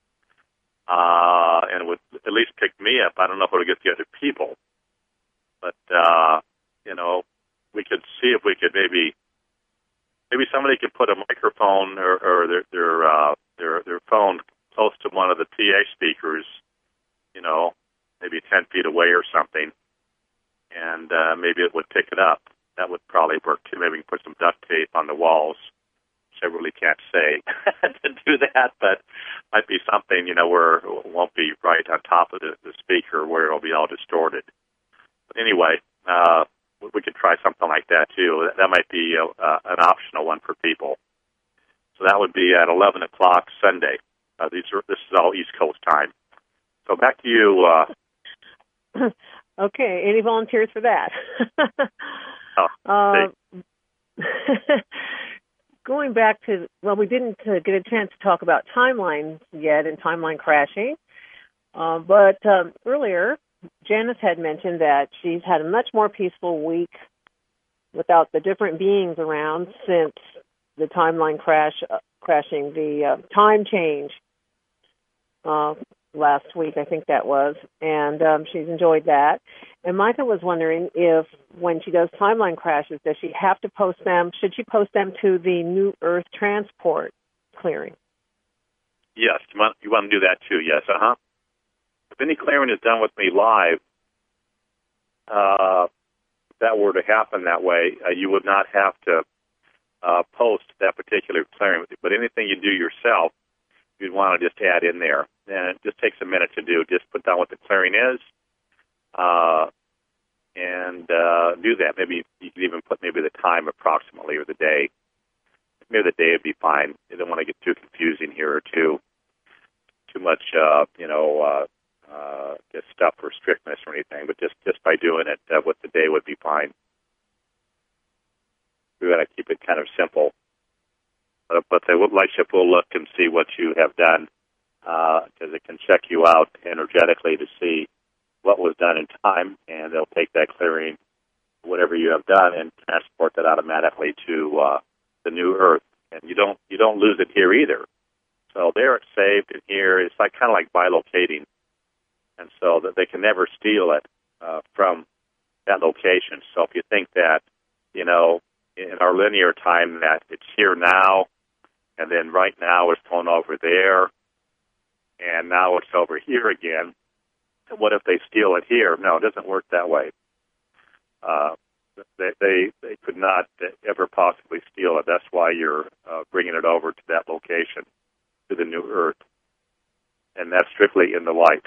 uh, and it would at least pick me up. I don't know if it would get the other people. But, uh, you know, we could see if we could maybe, maybe somebody could put a microphone or, or their their, uh, their their phone close to one of the P A speakers, you know, maybe ten feet away or something, and uh, maybe it would pick it up. That would probably work too. Maybe we can put some duct tape on the walls, which I really can't say to do that, but might be something, you know, where it won't be right on top of the, the speaker where it'll be all distorted. Anyway, uh, we could try something like that, too. That might be a, uh, an optional one for people. So that would be at eleven o'clock Sunday. Uh, these are, this is all East Coast time. So back to you. Uh, okay, any volunteers for that? oh, uh, going back to, well, we didn't uh, get a chance to talk about timelines yet and timeline crashing, uh, but um, earlier, Janice had mentioned that she's had a much more peaceful week without the different beings around since the timeline crash, uh, crashing, the uh, time change uh, last week, I think that was, and um, she's enjoyed that. And Micah was wondering if, when she does timeline crashes, does she have to post them? Should she post them to the New Earth Transport clearing? Yes, you want, you want to do that too, yes, uh-huh. If any clearing is done with me live, uh, if that were to happen that way, uh, you would not have to uh, post that particular clearing. But anything you do yourself, you'd want to just add in there. And it just takes a minute to do. Just put down what the clearing is uh, and uh, do that. Maybe you could even put maybe the time approximately or the day. Maybe the day would be fine. You don't want to get too confusing here or too too much, uh, you know, uh, uh, just stuff or strictness or anything. But just, just by doing it, uh, with the day would be fine. We got to keep it kind of simple. Uh, but the light ship will look and see what you have done, because uh, it can check you out energetically to see what was done in time, and they'll take that clearing, whatever you have done, and transport that automatically to uh, the New Earth. And you don't you don't lose it here either. So there it's saved in here. It's like kind of like bilocating, and so that they can never steal it uh, from that location. So if you think that, you know, in our linear time that it's here now, and then right now it's going over there, and now it's over here again, what if they steal it here? No, it doesn't work that way. Uh, they, they they could not ever possibly steal it. That's why you're uh, bringing it over to that location, to the New Earth, and that's strictly in the light.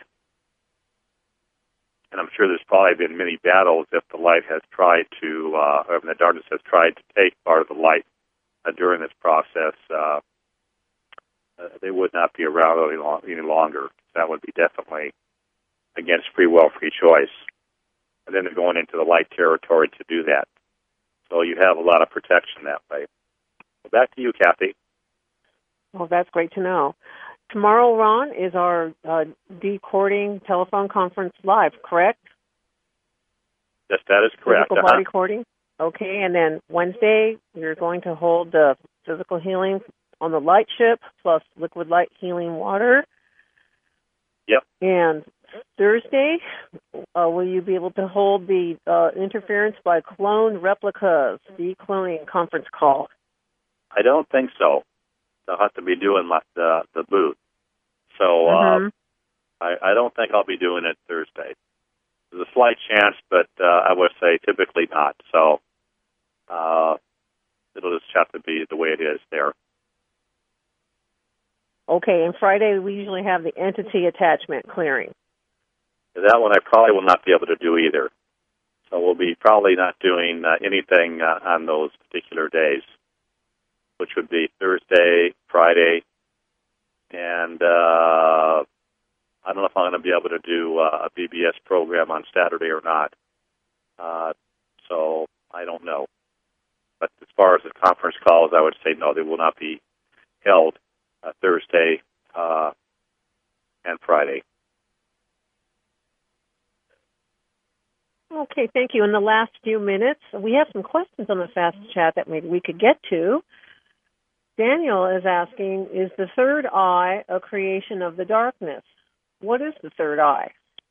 And I'm sure there's probably been many battles if the light has tried to, uh, or the darkness has tried to take part of the light uh, during this process. Uh, uh, they would not be around any, long, any longer. That would be definitely against free will, free choice. And then they're going into the light territory to do that. So you have a lot of protection that way. So back to you, Kathy. Well, that's great to know. Tomorrow, Ron, is our uh, decording telephone conference live, correct? Yes, that is correct. Physical uh-huh. body cording. Okay, and then Wednesday, you're going to hold the physical healing on the light ship plus liquid light healing water. Yep. And Thursday, uh, will you be able to hold the uh, interference by cloned replicas, decloning conference call? I don't think so. I'll have to be doing my, the, the booth. So mm-hmm. uh, I, I don't think I'll be doing it Thursday. There's a slight chance, but uh, I would say typically not. So uh, it'll just have to be the way it is there. Okay, and Friday we usually have the entity attachment clearing. That one I probably will not be able to do either. So we'll be probably not doing uh, anything uh, on those particular days, which would be Thursday, Friday, and uh, I don't know if I'm going to be able to do uh, a B B S program on Saturday or not. Uh, so I don't know. But as far as the conference calls, I would say no, they will not be held uh, Thursday uh, and Friday. Okay, thank you. In the last few minutes, we have some questions on the Fast Chat that maybe we could get to. Daniel is asking, is the third eye a creation of the darkness? What is the third eye?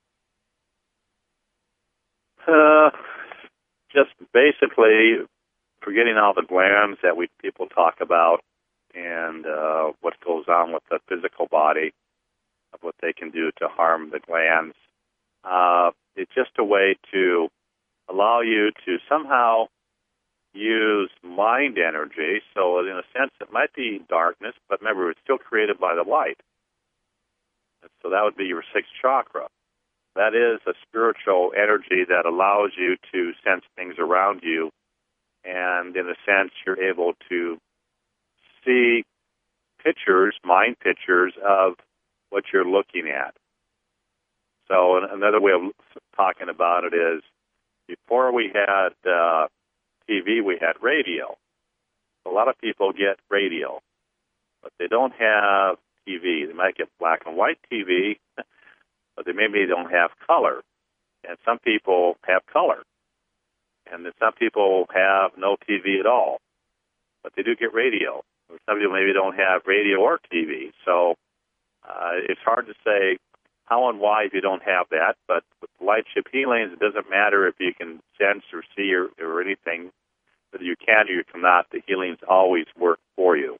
Uh, just basically forgetting all the glands that we people talk about and uh, what goes on with the physical body, of what they can do to harm the glands. Uh, it's just a way to allow you to somehow use mind energy. So in a sense, it might be darkness, but remember, it's still created by the light. So that would be your sixth chakra. That is a spiritual energy that allows you to sense things around you. And in a sense, you're able to see pictures, mind pictures of what you're looking at. So another way of talking about it is, before we had uh, T V, we had radio. A lot of people get radio, but they don't have T V. They might get black and white T V, but they maybe don't have color. And some people have color. And then some people have no T V at all, but they do get radio. Some people maybe don't have radio or T V. So uh, it's hard to say how and why if you don't have that. But with light ship healings, it doesn't matter if you can sense or see or, or anything, whether you can or you cannot, the healings always work for you.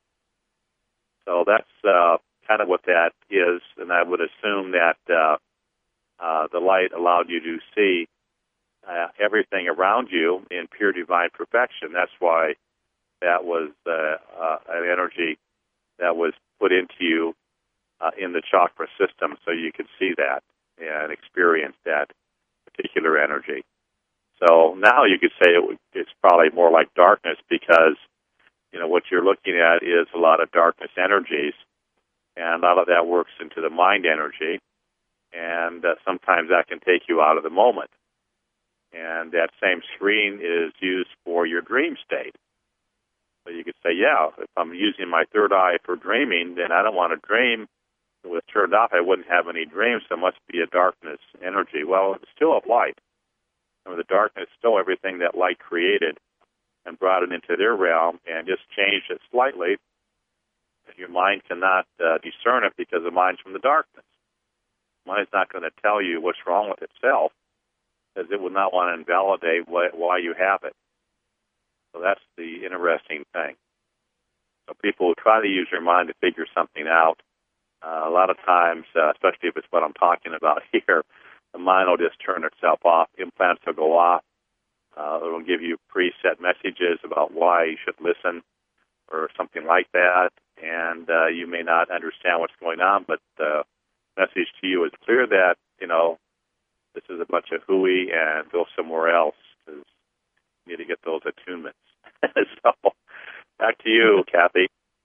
So that's uh, kind of what that is, and I would assume that uh, uh, the light allowed you to see uh, everything around you in pure divine perfection. That's why that was uh, uh, an energy that was put into you uh, in the chakra system, so you could see that and experience that particular energy. So now you could say it, it's probably more like darkness because, you know, what you're looking at is a lot of darkness energies, and a lot of that works into the mind energy, and uh, sometimes that can take you out of the moment. And that same screen is used for your dream state. So you could say, yeah, if I'm using my third eye for dreaming, then I don't want to dream. If it was turned off, I wouldn't have any dreams, so it must be a darkness energy. Well, it's still a light. And the darkness is still everything that light created and brought it into their realm and just changed it slightly. Your mind cannot uh, discern it because the mind's from the darkness. The mind's not going to tell you what's wrong with itself because it would not want to invalidate wh- why you have it. So that's the interesting thing. So people who try to use their mind to figure something out, uh, a lot of times, uh, especially if it's what I'm talking about here, the mind will just turn itself off. Implants will go off. Uh, it will give you preset messages about why you should listen or something like that, and uh, you may not understand what's going on, but the message to you is clear that, you know, this is a bunch of hooey and go somewhere else because you need to get those attunements. So back to you, Kathy.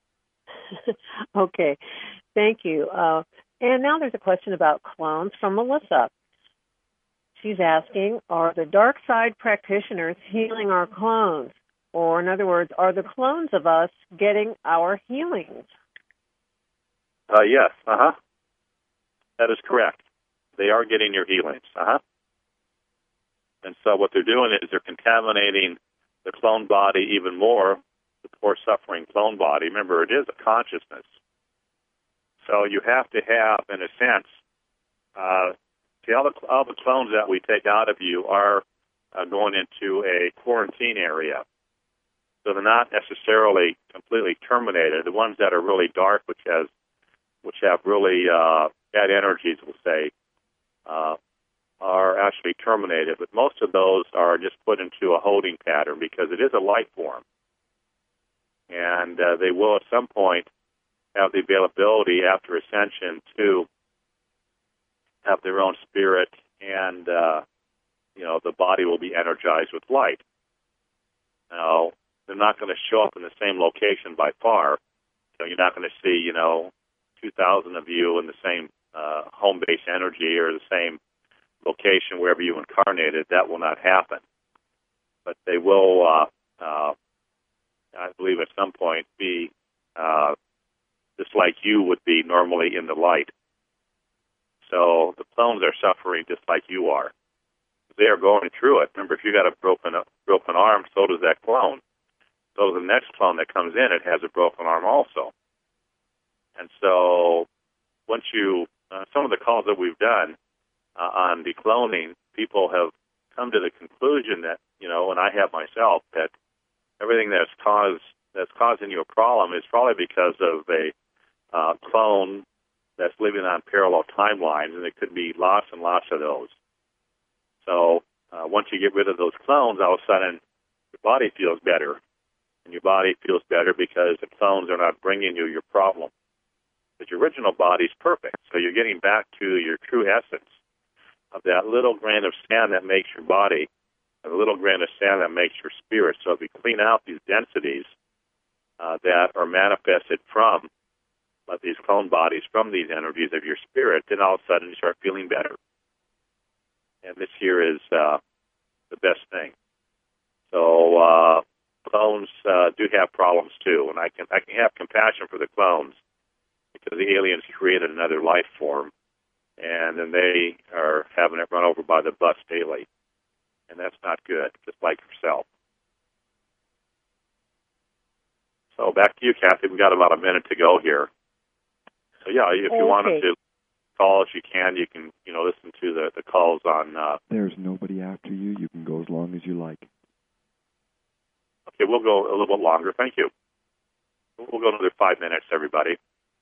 Okay. Thank you. Uh, and now there's a question about clones from Melissa. She's asking, are the dark side practitioners healing our clones? Or, in other words, are the clones of us getting our healings? Uh, yes, uh-huh. That is correct. They are getting your healings, uh-huh. And so what they're doing is they're contaminating the clone body even more, the poor suffering clone body. Remember, it is a consciousness. So you have to have, in a sense, uh, see, all the, all the clones that we take out of you are uh, going into a quarantine area. So they're not necessarily completely terminated. The ones that are really dark, which has, which have really uh, bad energies, we'll say, uh, are actually terminated. But most of those are just put into a holding pattern because it is a life form. And uh, they will at some point have the availability after ascension to have their own spirit, and uh, you know, the body will be energized with light. Now, they're not going to show up in the same location by far. So you're not going to see, you know, two thousand of you in the same uh, home base energy or the same location wherever you incarnated. That will not happen. But they will, uh, uh, I believe, at some point be uh, just like you would be normally in the light. So the clones are suffering just like you are. They are going through it. Remember, if you got a broken broken arm, so does that clone. So the next clone that comes in, it has a broken arm also. And so once you, uh, some of the calls that we've done uh, on decloning, people have come to the conclusion that, you know, and I have myself, that everything that's caused that's causing you a problem is probably because of a uh, clone that's living on parallel timelines, and there could be lots and lots of those. So uh, once you get rid of those clones, all of a sudden your body feels better. And your body feels better because the clones are not bringing you your problem. But your original body is perfect. So you're getting back to your true essence of that little grain of sand that makes your body, and the little grain of sand that makes your spirit. So if we clean out these densities uh, that are manifested from uh, these clone bodies, from these energies of your spirit, then all of a sudden you start feeling better. And this here is uh, the best thing. So uh, clones uh, do have problems too, and I can I can have compassion for the clones because the aliens created another life form, and then they are having it run over by the bus daily, and that's not good. Just like yourself. So back to you, Kathy. We got about a minute to go here. So yeah, if you okay. wanted to calls, you can. You can, you know, listen to the, the calls on... Uh, There's nobody after you. You can go as long as you like. Okay, we'll go a little bit longer. Thank you. We'll go another five minutes, everybody.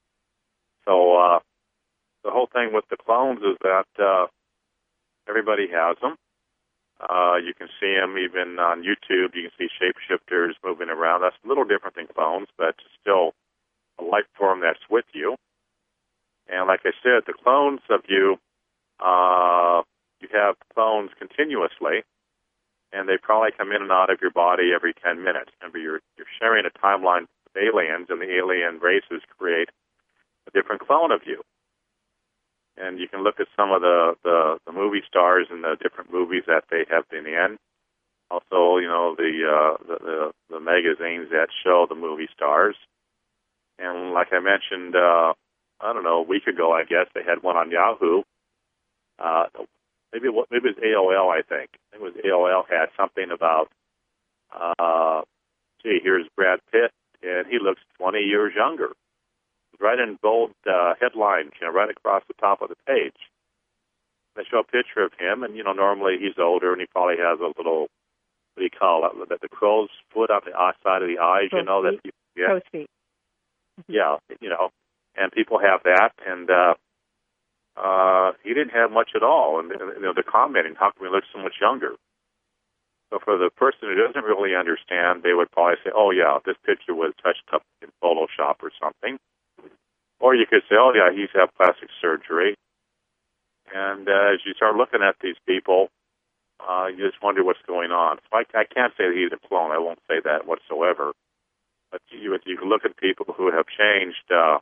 So uh, the whole thing with the clones is that uh, everybody has them. Uh, you can see them even on YouTube. You can see shapeshifters moving around. That's a little different than clones, but it's still a life form that's with you. And like I said, the clones of you, uh, you have clones continuously, and they probably come in and out of your body every ten minutes. Remember, you're, you're sharing a timeline with aliens, and the alien races create a different clone of you. And you can look at some of the, the, the movie stars and the different movies that they have been in. Also, you know, the, uh, the, the, the magazines that show the movie stars. And like I mentioned, uh, I don't know, a week ago, I guess, they had one on Yahoo. Uh, maybe, it was, maybe it was A O L, I think. I think it was A O L had something about, uh, gee, here's Brad Pitt, and he looks twenty years younger. Right in bold uh, headlines, you know, right across the top of the page. They show a picture of him, and, you know, normally he's older, and he probably has a little, what do you call it, the, the crow's foot on the side of the eyes, crow's you know, feet. that people get. Crow's feet. Yeah, you know, and people have that, and uh, uh, he didn't have much at all, and, and you know, they're commenting, how come he looks so much younger? So for the person who doesn't really understand, they would probably say, oh, yeah, this picture was touched up in Photoshop or something. Or you could say, oh, yeah, he's had plastic surgery. And uh, as you start looking at these people, uh, you just wonder what's going on. So I, I can't say that he's a clone. I won't say that whatsoever. But you, you can look at people who have changed uh,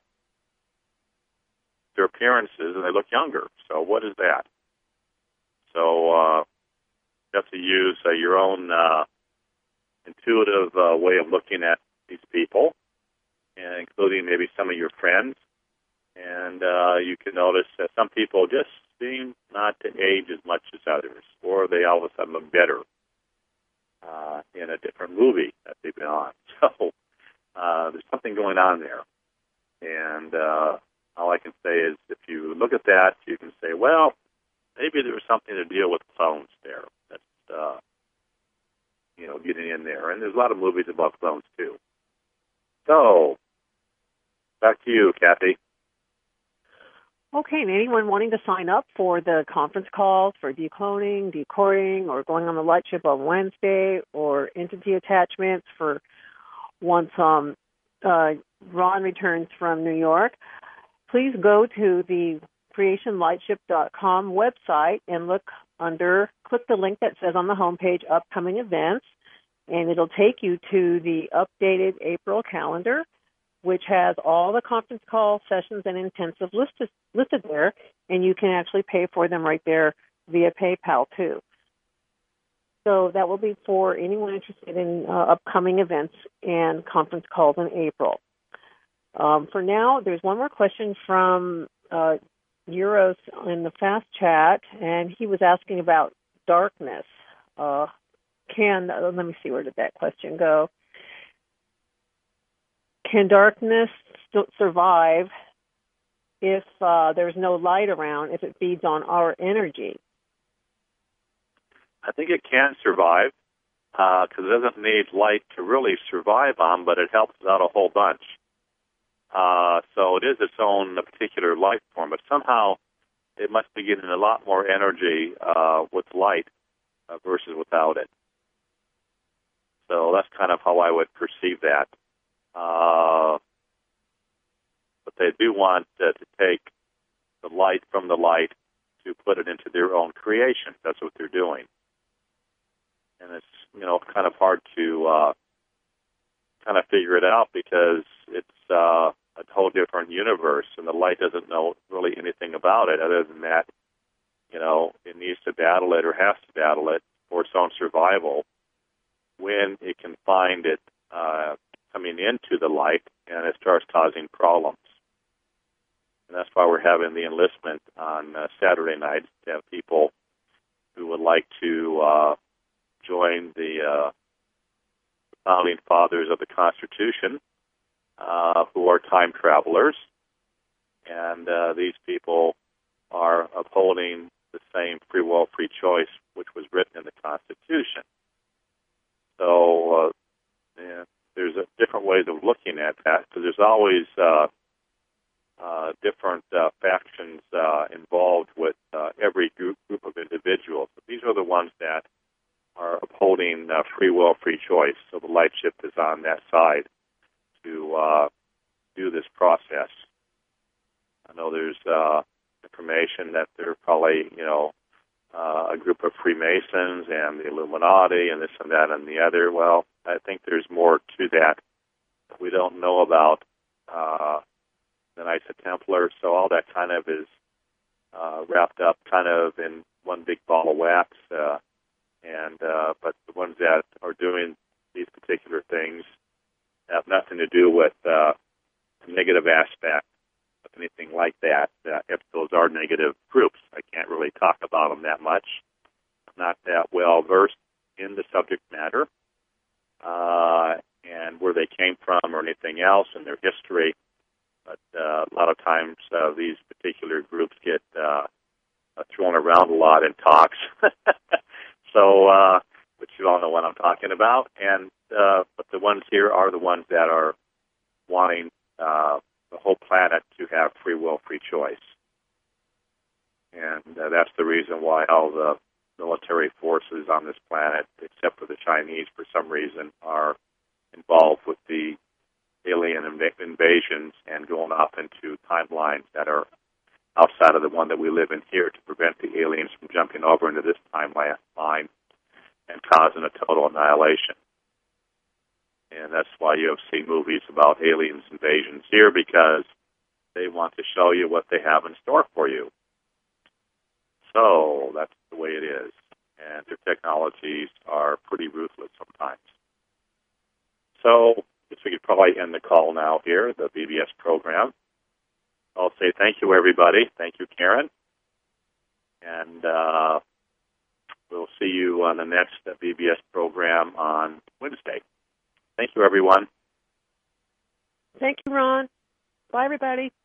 their appearances, and they look younger. So what is that? So uh, you have to use uh, your own uh, intuitive uh, way of looking at these people, and including maybe some of your friends. And uh, you can notice that some people just seem not to age as much as others, or they all of a sudden look better uh, in a different movie that they've been on. So uh, there's something going on there. And uh, all I can say is if you look at that, you can say, well, maybe there was something to deal with clones there. That's, uh, you know, getting in there. And there's a lot of movies about clones, too. So, back to you, Kathy. Okay, and anyone wanting to sign up for the conference calls for decloning, decoding, or going on the light ship on Wednesday, or entity attachments for once um, uh, Ron returns from New York, please go to the creation lightship dot com website and look under, click the link that says on the homepage, upcoming events, and it'll take you to the updated April calendar, which has all the conference call sessions and intensive listed, listed there, and you can actually pay for them right there via PayPal, too. So that will be for anyone interested in uh, upcoming events and conference calls in April. Um, for now, there's one more question from uh, Euros in the Fast Chat, and he was asking about darkness. Uh, can, uh, let me see, where did that question go? Can darkness st- survive if uh, there's no light around, if it feeds on our energy? I think it can survive because uh, it doesn't need light to really survive on, but it helps out a whole bunch. Uh, so it is its own particular life form, but somehow it must be getting a lot more energy uh, with light uh, versus without it. So that's kind of how I would perceive that. Uh, but they do want uh, to take the light from the light to put it into their own creation. That's what they're doing. And it's, you know, kind of hard to uh, kind of figure it out because it's uh, a whole different universe, and the light doesn't know really anything about it other than that, you know, it needs to battle it or has to battle it for its own survival when it can find it uh, coming into the light and it starts causing problems. And that's why we're having the enlistment on uh, Saturday nights to have people who would like to uh, join the uh, founding fathers of the Constitution, uh, who are time travelers. And uh, these people are upholding the same free will, free choice, which was written in the Constitution. So uh, yeah, there's a different ways of looking at that, because there's always uh, uh, different uh, factions uh, involved with uh, every group, group of individuals. But these are the ones that are upholding uh, free will, free choice. So the light ship is on that side to uh, do this process. I know there's uh, information that they're probably, you know, uh, a group of Freemasons and the Illuminati and this and that and the other. Well, I think there's more to that we don't know about. Uh, the Knights of Templar, so all that kind of is uh, wrapped up kind of in one big ball of wax. Uh, and uh, but the ones that are doing these particular things have nothing to do with uh, the negative aspect of anything like that. Uh, if those are negative groups, I can't really talk about them that much. I'm not that well versed in the subject matter uh, and where they came from or anything else in their history. But uh, a lot of times uh, these particular groups get uh, thrown around a lot in talks. so, uh, but you all know what I'm talking about. And uh, but the ones here are the ones that are wanting uh, the whole planet to have free will, free choice. And uh, that's the reason why all the military forces on this planet, except for the Chinese, for some reason, are involved with the alien inv- invasions and going off into timelines that are outside of the one that we live in here to prevent the aliens from jumping over into this timeline line and causing a total annihilation. And that's why you have seen movies about aliens invasions here, because they want to show you what they have in store for you. So that's the way it is. And their technologies are pretty ruthless sometimes. So I guess we could probably end the call now here, the B B S program. I'll say thank you, everybody. Thank you, Karen. And uh, we'll see you on the next B B S program on Wednesday. Thank you, everyone. Thank you, Ron. Bye, everybody.